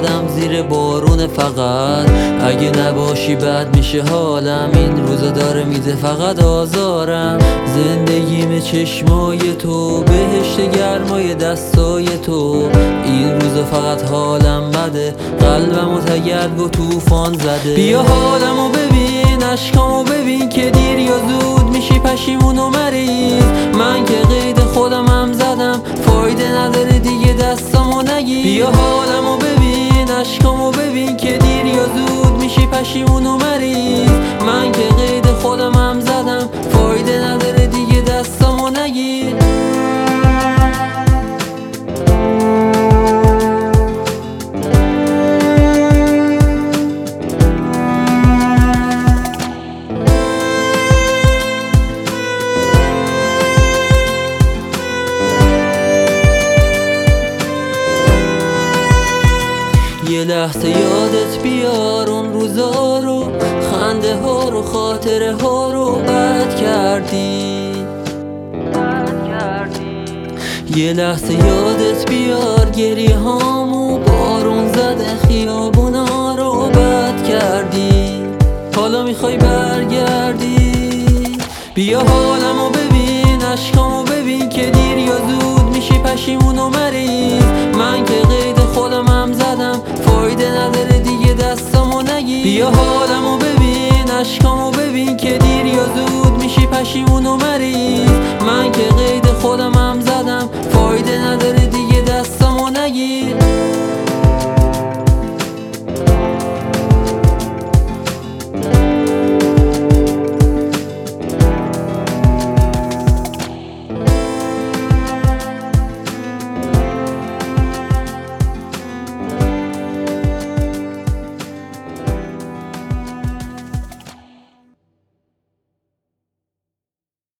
افتادم زیر بارون فقط اگه نباشی بد میشه حالم. این روزا داره میده فقط آزارم. زندگیم چشمای تو، بهشت گرمای دستای تو. این روزا فقط حالم بده، قلبمو تگرگ و توفان زده. بیا حالمو ببین، اشکامو ببین که دیر یا زود میشی پشیمون و مریض. من که قید خودمم زدم، فایده نداره دیگه دستامو نگیر. بیا حالمو ببین، اشکامو ببین که دیر یا زود میشی پشیمون و مریض. من که قید خودمم زدم، فایده نداره دیگه دستامو نگیر. یه لحظه یادت بیار اون روزا رو، خنده ها رو، خاطره ها رو بد کردی. یه لحظه یادت بیار گریه هامو، بارون زده خیابونا رو بد کردی. حالا میخوای برگردی؟ بیا حالمو ببین، اشکامو ببین که دیر یا زود میشی پشیمون و مریض. من که قید خودمم زدم، فایده نداره دیگه دستامو نگیر. بیا